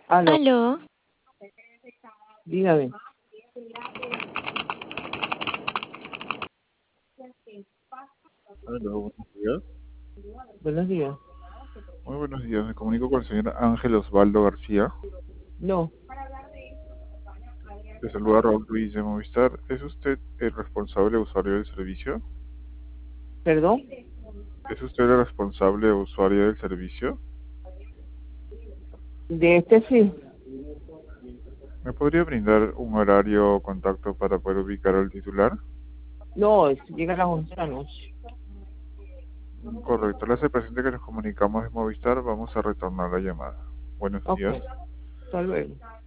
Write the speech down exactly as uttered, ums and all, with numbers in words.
Aló, Aló, dígame. Hola, buenos días. Buenos días. Muy buenos días. Me comunico con el señor Ángel Osvaldo García. No, Le saluda Raúl Luis de Movistar. ¿Es usted el responsable usuario del servicio? perdón. ¿Es usted el responsable usuario del servicio? De este sí. ¿Me podría brindar un horario o contacto para poder ubicar al titular? No, es- llega a las once de la noche. Mm, Correcto. Le hace presente que nos comunicamos de Movistar. Vamos a retornar la llamada. Buenos Ok, días. hasta luego.